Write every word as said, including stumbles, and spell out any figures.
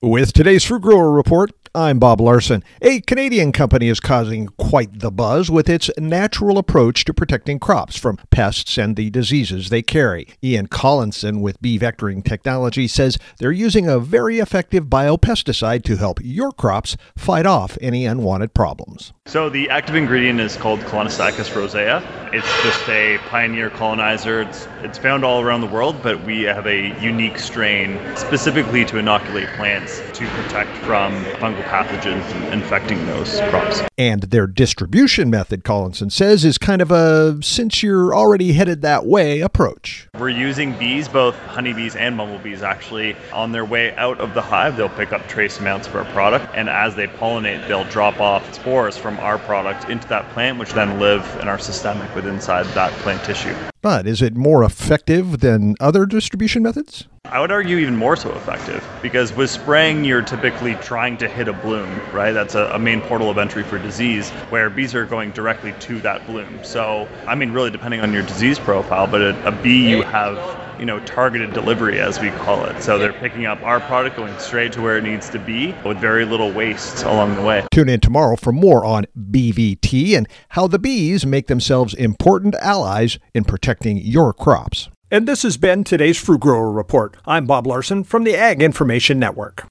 With today's Fruit Grower Report, I'm Bob Larson. A Canadian company is causing quite the buzz with its natural approach to protecting crops from pests and the diseases they carry. Ian Collinson with Bee Vectoring Technology says they're using a very effective biopesticide to help your crops fight off any unwanted problems. So the active ingredient is called Colonostochus rosea. It's just a pioneer colonizer. It's, it's found all around the world, but we have a unique strain specifically to inoculate plants to protect from fungal pathogens infecting those crops. And their distribution method, Collinson says, is kind of a since you're already headed that way approach. We're using bees, both honeybees and bumblebees actually. On their way out of the hive, they'll pick up trace amounts of our product, and as they pollinate, they'll drop off spores from our product into that plant, which then live in our systemic within inside that plant tissue. But is it more effective than other distribution methods? I would argue even more so effective, because with spraying, you're typically trying to hit a bloom, right? That's a, a main portal of entry for disease, where bees are going directly to that bloom. So, I mean, really depending on your disease profile, but a, a bee, you have, you know, targeted delivery, as we call it. So they're picking up our product, going straight to where it needs to be with very little waste along the way. Tune in tomorrow for more on B V T and how the bees make themselves important allies in protecting your crops. And this has been today's Fruit Grower Report. I'm Bob Larson from the Ag Information Network.